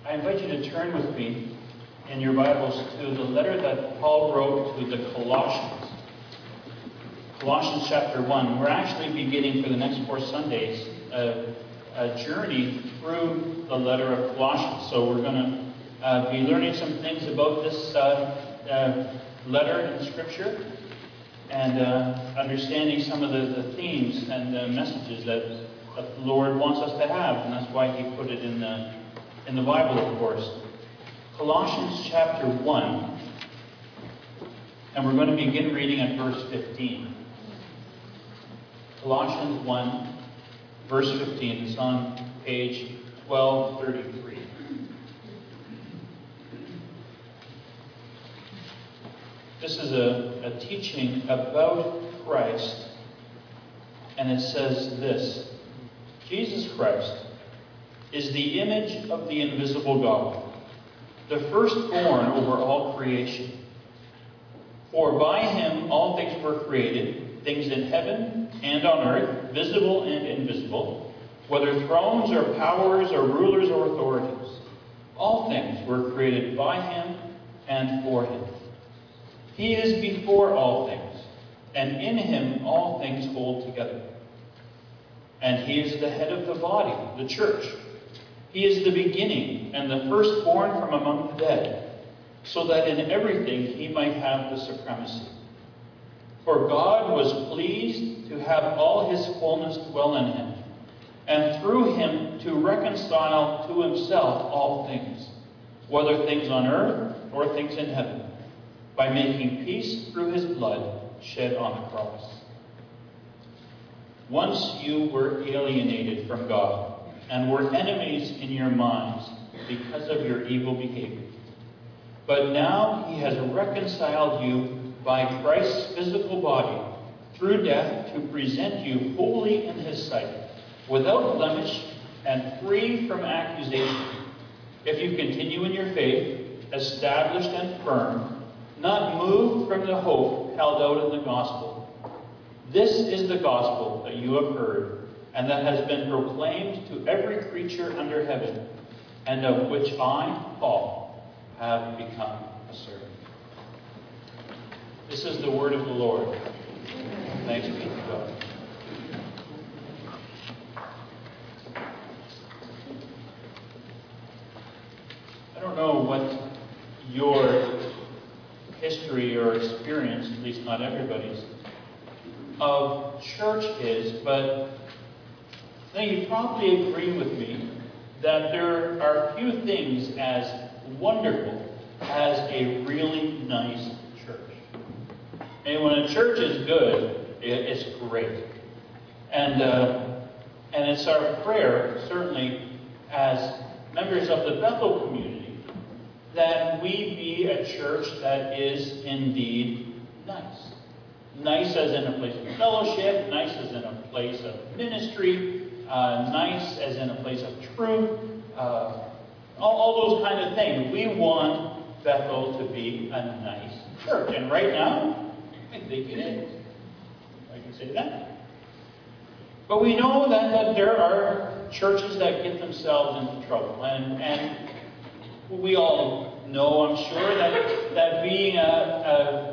I invite you to turn with me in your Bibles to the letter that Paul wrote to the Colossians. Colossians chapter 1. We're actually beginning for the next 4 Sundays a journey through the letter of Colossians. So we're going to be learning some things about this letter in Scripture and understanding some of the themes and the messages that the Lord wants us to have. And that's why He put it in the Bible, of course. Colossians chapter 1. And we're going to begin reading at verse 15. Colossians 1, verse 15. It's on page 1233. This is a teaching about Christ. And it says this: Jesus Christ is the image of the invisible God, the firstborn over all creation. For by Him all things were created, things in heaven and on earth, visible and invisible, whether thrones or powers or rulers or authorities. All things were created by Him and for Him. He is before all things, and in Him all things hold together. And He is the head of the body, the church. He is the beginning and the firstborn from among the dead, so that in everything He might have the supremacy. For God was pleased to have all His fullness dwell in Him, and through Him to reconcile to Himself all things, whether things on earth or things in heaven, by making peace through His blood shed on the cross. Once you were alienated from God, and were enemies in your minds because of your evil behavior. But now He has reconciled you by Christ's physical body through death to present you holy in His sight, without blemish and free from accusation, if you continue in your faith, established and firm, not moved from the hope held out in the gospel. This is the gospel that you have heard, and that has been proclaimed to every creature under heaven, and of which I, Paul, have become a servant. This is the word of the Lord. Thanks be to God. I don't know what your history or experience, at least not everybody's, of church is, but now, you probably agree with me that there are few things as wonderful as a really nice church. And when a church is good, it's great. And it's our prayer, certainly as members of the Bethel community, that we be a church that is indeed nice. Nice as in a place of fellowship, nice as in a place of ministry, nice as in a place of truth, all those kind of things. We want Bethel to be a nice church. And right now, I think it is. I can say that. But we know that there are churches that get themselves into trouble. And we all know, I'm sure, that being a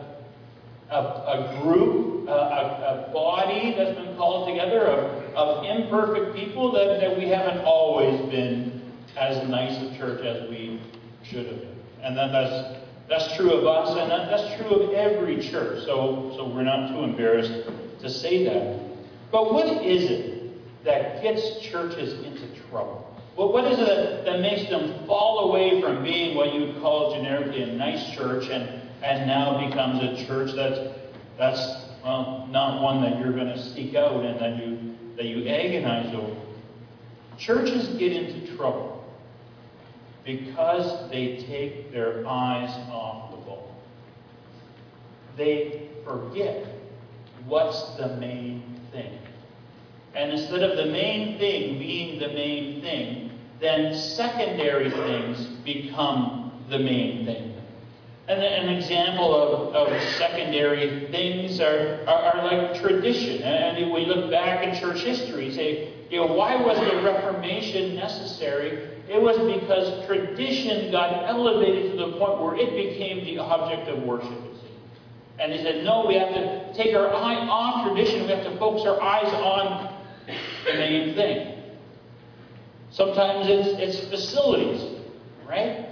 group, a body that's been called together of imperfect people, that we haven't always been as nice a church as we should have been. And that's true of us, and that's true of every church. So we're not too embarrassed to say that. But what is it that gets churches into trouble? What is it that makes them fall away from being what you would call generically a nice church and now becomes a church that's not one that you're going to seek out and that you agonize over? Churches get into trouble because they take their eyes off the ball. They forget what's the main thing. And instead of the main thing being the main thing, then secondary things become the main thing. And an example of secondary things are like tradition. And we look back in church history and say, why was the Reformation necessary? It it was because tradition got elevated to the point where it became the object of worship, you see. And they said, no, we have to take our eye off tradition. We have to focus our eyes on the main thing. Sometimes it's facilities, right?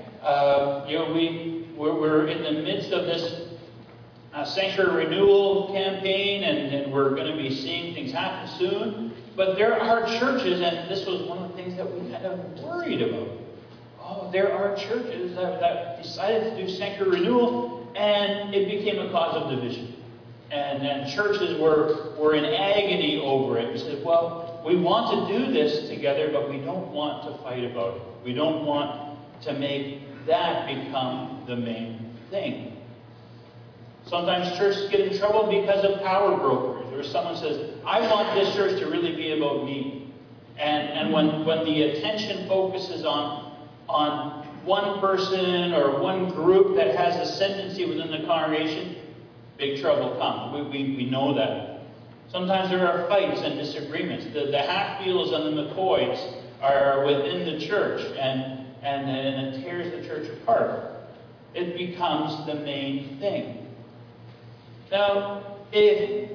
We're in the midst of this sanctuary renewal campaign, and we're going to be seeing things happen soon. But there are churches, and this was one of the things that we kind of worried about. Oh, there are churches that decided to do sanctuary renewal, and it became a cause of division. And churches were in agony over it. We said, well, we want to do this together, but we don't want to fight about it. We don't want to make that become the main thing. Sometimes churches get in trouble because of power brokers. Or someone says, I want this church to really be about me. And when the attention focuses on one person or one group that has ascendancy within the congregation, big trouble comes. We know that. Sometimes there are fights and disagreements. The Hatfields and the McCoys are within the church, and it tears the church apart. It becomes the main thing. Now, if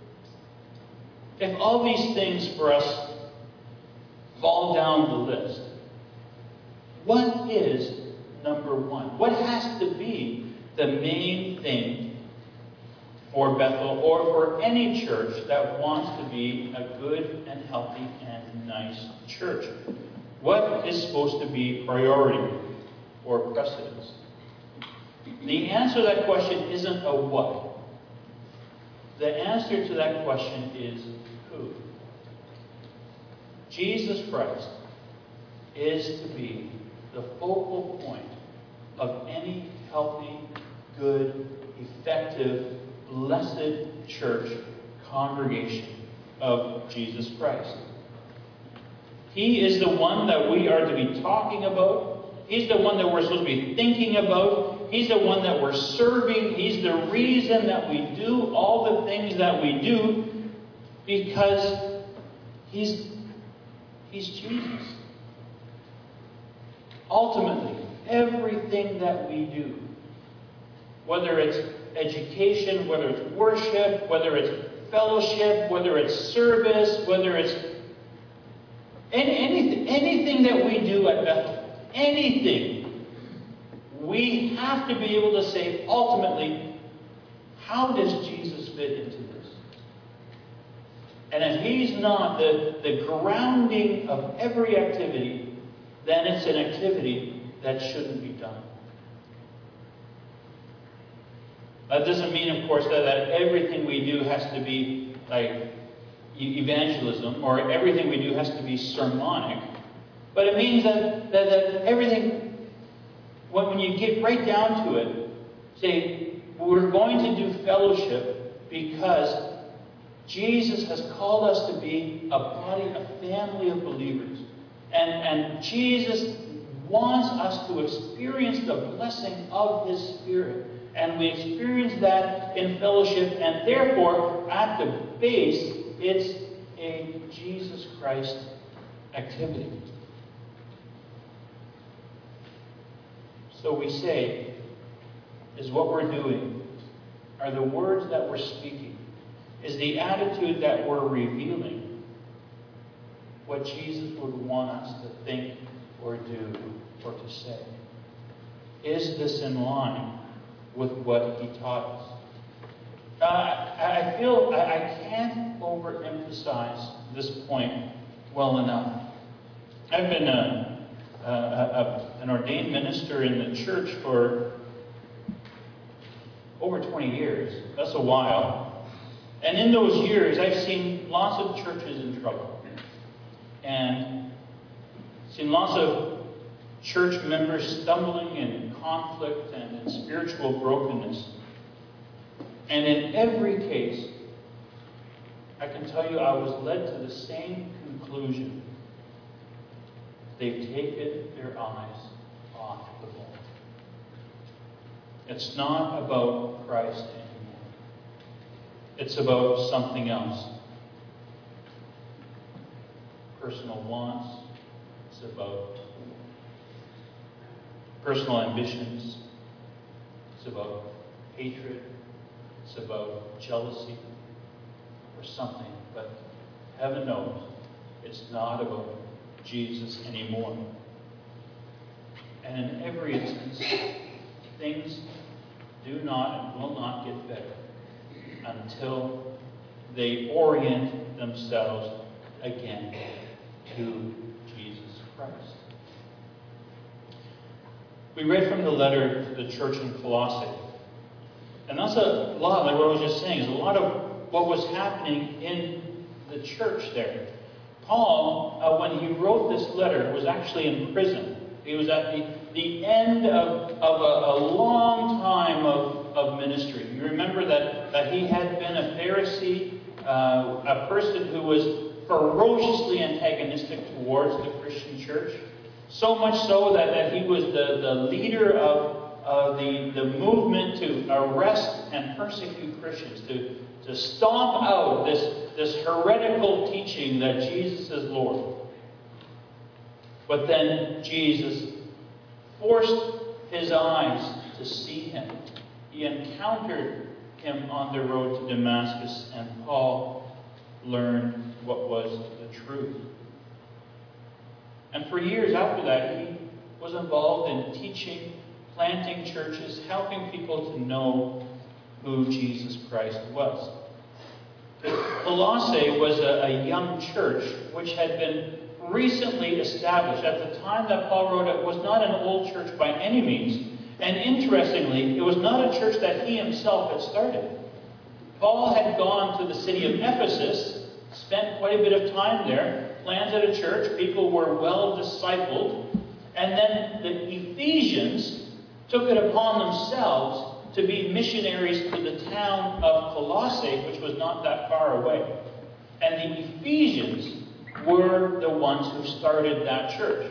all these things for us fall down the list, what is number one? What has to be the main thing for Bethel or for any church that wants to be a good and healthy and nice church? What is supposed to be priority or precedence? The answer to that question isn't a what. The answer to that question is who. Jesus Christ is to be the focal point of any healthy, good, effective, blessed church congregation of Jesus Christ. He is the one that we are to be talking about. He's the one that we're supposed to be thinking about. He's the one that we're serving. He's the reason that we do all the things that we do, because He's Jesus. Ultimately, everything that we do, whether it's education, whether it's worship, whether it's fellowship, whether it's service, whether it's anything that we do at Bethel, anything, we have to be able to say, ultimately, how does Jesus fit into this? And if He's not the grounding of every activity, then it's an activity that shouldn't be done. That doesn't mean, of course, that everything we do has to be like evangelism, or everything we do has to be sermonic. But it means that everything, when you get right down to it, say, we're going to do fellowship because Jesus has called us to be a body, a family of believers. And Jesus wants us to experience the blessing of His Spirit. And we experience that in fellowship, and therefore, at the base, it's a Jesus Christ activity. So we say, is what we're doing, are the words that we're speaking, is the attitude that we're revealing what Jesus would want us to think or do or to say? Is this in line with what He taught us? I feel I can't overemphasize this point well enough. I've been an ordained minister in the church for over 20 years. That's a while. And in those years, I've seen lots of churches in trouble. And seen lots of church members stumbling in conflict and in spiritual brokenness. And in every case, I can tell you I was led to the same conclusion. They've taken their eyes off the ball. It's not about Christ anymore. It's about something else. Personal wants. It's about personal ambitions. It's about hatred. It's about jealousy or something. But heaven knows it's not about Jesus anymore. And in every instance, things do not and will not get better until they orient themselves again to Jesus Christ. We read from the letter to the church in Colossae. And that's a lot, like what I was just saying, is a lot of what was happening in the church there. Paul, when he wrote this letter, was actually in prison. He was at the end of a long time of ministry. You remember that he had been a Pharisee, a person who was ferociously antagonistic towards the Christian church. So much so that he was the leader of the movement to arrest and persecute Christians, to stomp out this heretical teaching that Jesus is Lord. But then Jesus forced his eyes to see him. He encountered him on the road to Damascus, and Paul learned what was the truth. And for years after that, he was involved in teaching, planting churches, helping people to know who Jesus Christ was. Colossae was a young church which had been recently established. At the time that Paul wrote it was not an old church by any means. And interestingly, it was not a church that he himself had started. Paul had gone to the city of Ephesus, spent quite a bit of time there, planted a church, people were well discipled, and then the Ephesians took it upon themselves to be missionaries to the town of Colossae, which was not that far away. And the Ephesians were the ones who started that church.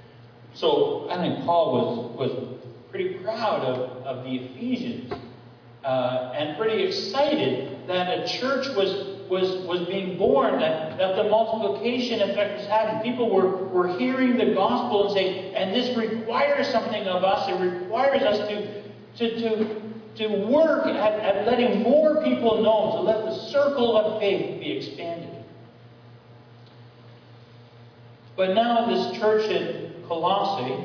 So I think Paul was pretty proud of the Ephesians and pretty excited that a church was being born, that the multiplication effect was happening. People were hearing the gospel and saying, and this requires something of us. It requires us to work at letting more people know, to let the circle of faith be expanded. But now this church in Colossae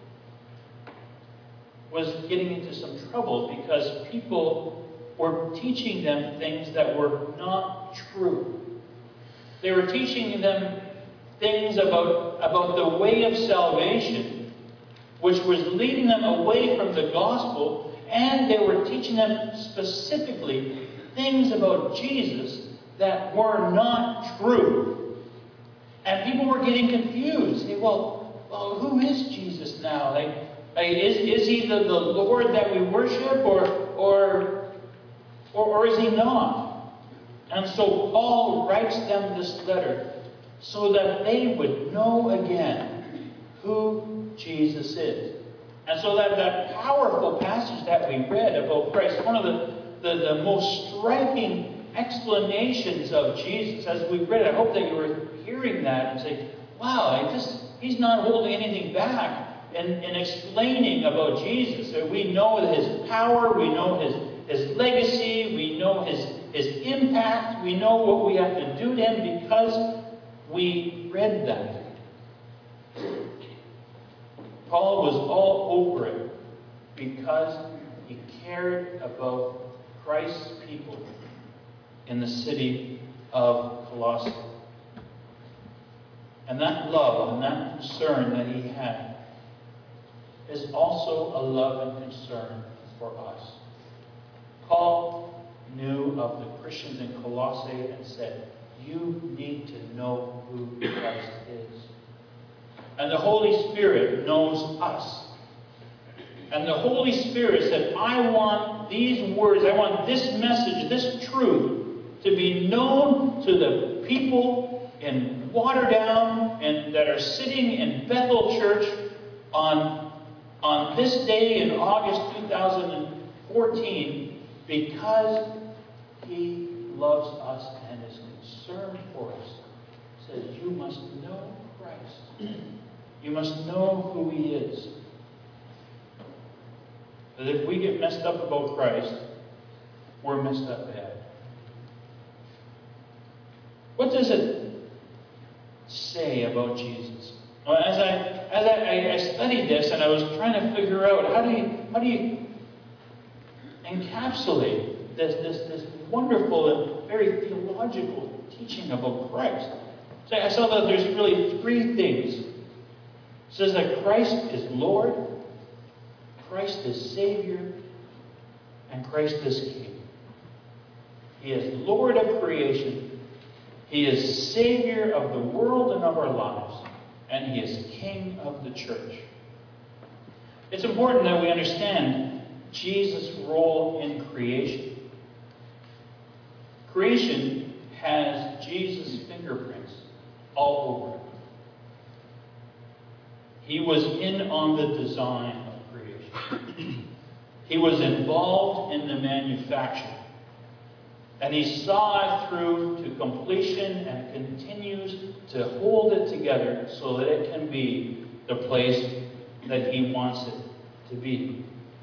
was getting into some trouble because people were teaching them things that were not true. They were teaching them things about the way of salvation, which was leading them away from the gospel, and they were teaching them specifically things about Jesus that were not true. And people were getting confused. Say, well, who is Jesus now? Is he the Lord that we worship, or is he not? And so Paul writes them this letter so that they would know again who Jesus is. And so that powerful passage that we read about Christ, one of the most striking explanations of Jesus as we read it, I hope that you were hearing that and say, wow, he's not holding anything back in explaining about Jesus. We know his power, we know his legacy, we know his impact, we know what we have to do to him because we read that. Paul was all over it because he cared about Christ's people in the city of Colossae. And that love and that concern that he had is also a love and concern for us. Paul knew of the Christians in Colossae and said, you need to know who Christ is. And the Holy Spirit knows us. And the Holy Spirit said, I want these words, I want this message, this truth to be known to the people in Waterdown and that are sitting in Bethel Church on this day in August 2014 because he loves us and is concerned for us. He says, you must know Christ. You must know who he is. that if we get messed up about Christ, we're messed up bad. What does it say about Jesus? Well, as I studied this and I was trying to figure out how do you encapsulate this wonderful and very theological teaching about Christ. So I saw that there's really three things. It says that Christ is Lord, Christ is Savior, and Christ is King. He is Lord of creation, He is Savior of the world and of our lives, and He is King of the church. It's important that we understand Jesus' role in creation. Creation has Jesus' fingerprints all over it. He was in on the design of creation. He was involved in the manufacture. And He saw it through to completion and continues to hold it together so that it can be the place that He wants it to be.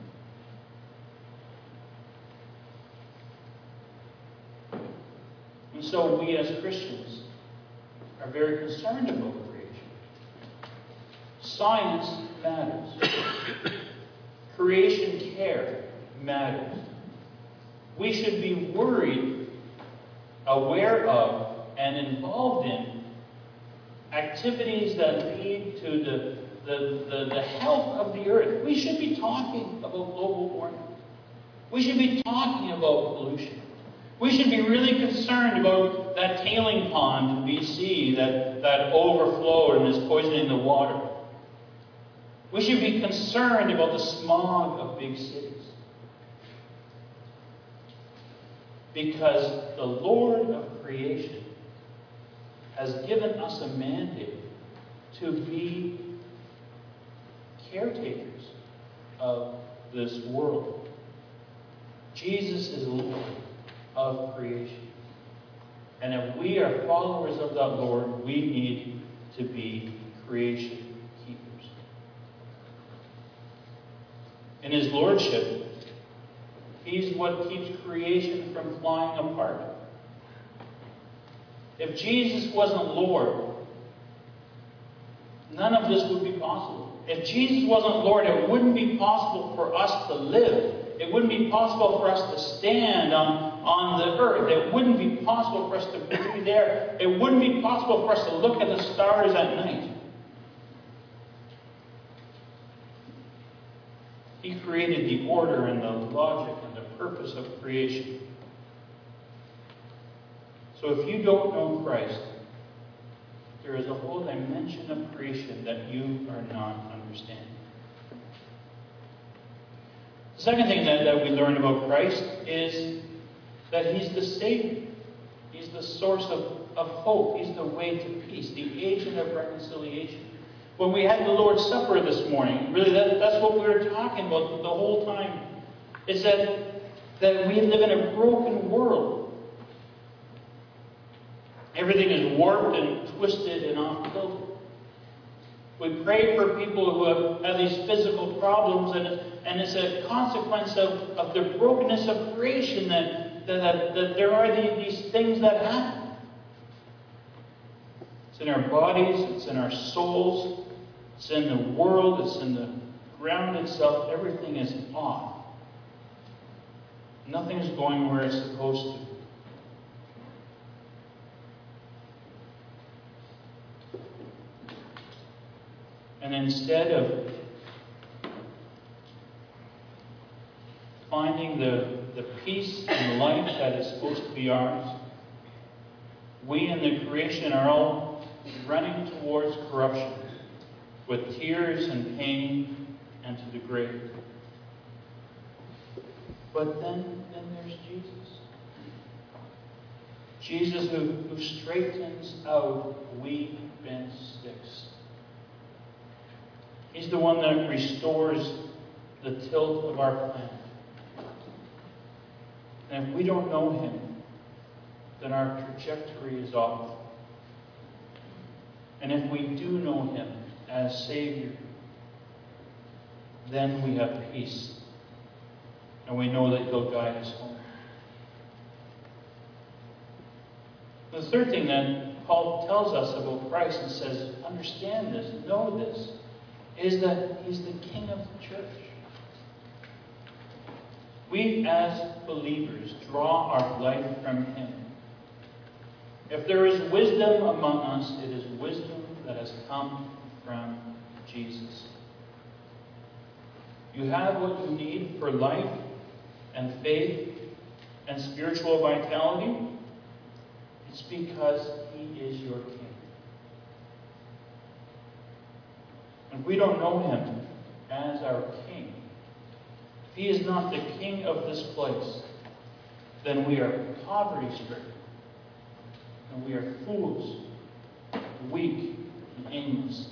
And so we as Christians are very concerned about creation. Science matters. Creation care matters. We should be worried, aware of, and involved in activities that lead to the health of the earth. We should be talking about global warming. We should be talking about pollution. We should be really concerned about that tailing pond in BC that overflowed and is poisoning the water. We should be concerned about the smog of big cities. Because the Lord of creation has given us a mandate to be caretakers of this world. Jesus is Lord of creation. And if we are followers of that Lord, we need to be creation keepers. In His Lordship, He's what keeps creation from flying apart. If Jesus wasn't Lord, none of this would be possible. If Jesus wasn't Lord, it wouldn't be possible for us to live. It wouldn't be possible for us to stand on the earth. It wouldn't be possible for us to breathe air. It wouldn't be possible for us to look at the stars at night. He created the order and the logic and the purpose of creation. So if you don't know Christ, there is a whole dimension of creation that you are not understanding. The second thing that we learn about Christ is that He's the Savior. He's the source of hope. He's the way to peace, the agent of reconciliation. When we had the Lord's Supper this morning, really that's what we were talking about the whole time. Is that we live in a broken world. Everything is warped and twisted and off-kilter. We pray for people who have these physical problems, and it's a consequence of the brokenness of creation that there are these things that happen. It's in our bodies, it's in our souls, it's in the world, it's in the ground itself. Everything is off. Nothing is going where it's supposed to. And instead of finding the peace and life that is supposed to be ours, we in the creation are all running towards corruption with tears and pain and to the grave. But then there's Jesus. Jesus who straightens out weak bent sticks. He's the one that restores the tilt of our planet. And if we don't know Him, then our trajectory is off. And if we do know Him as Savior, then we have peace And we know that He'll guide us home. The third thing that Paul tells us about Christ and says, understand this, know this, is that He's the King of the church. We as believers draw our life from Him. If there is wisdom among us, it is wisdom that has come from Jesus. You have what you need for life and faith and spiritual vitality. It's because He is your King. And we don't know Him as our King. If He is not the King of this place, then we are poverty-stricken. And we are fools, weak, and aimless.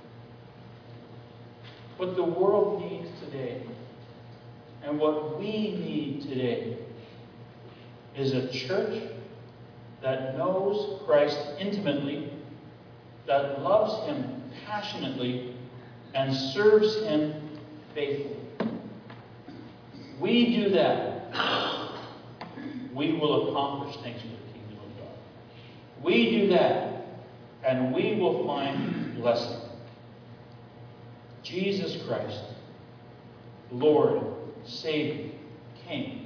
What the world needs today, and what we need today, is a church that knows Christ intimately, that loves Him passionately, and serves Him faithfully. We do that, we will accomplish things for the kingdom of God. We do that, and we will find blessing. Jesus Christ, Lord, Savior, King.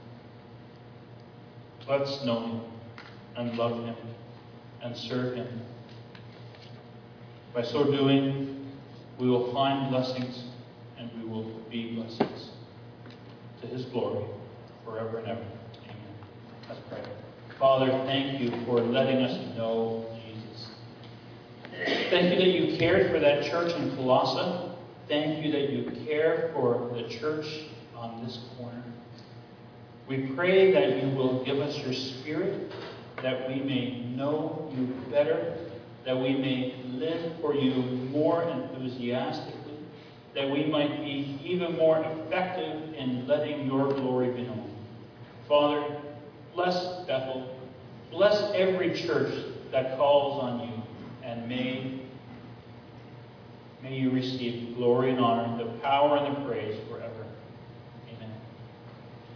Let's know Him and love Him and serve Him. By so doing, we will find blessings and we will be blessings to His glory forever and ever. Amen. Let's pray. Father, thank You for letting us know Jesus. Thank You that You cared for that church in Colossae. Thank You that You care for the church on this corner. We pray that You will give us Your Spirit, that we may know You better, that we may live for You more enthusiastically, that we might be even more effective in letting Your glory be known. Father, bless Bethel. Bless every church that calls on You, and may You receive glory and honor, the power and the praise forever.